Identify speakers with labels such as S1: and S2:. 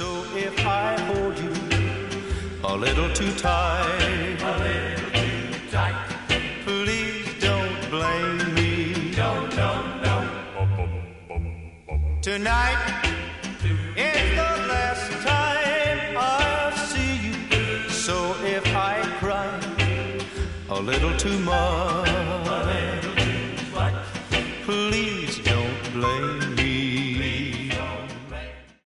S1: So if I hold you a little too tight, please don't blame me. Tonight is the last time I'll see you. So if I cry a little too much,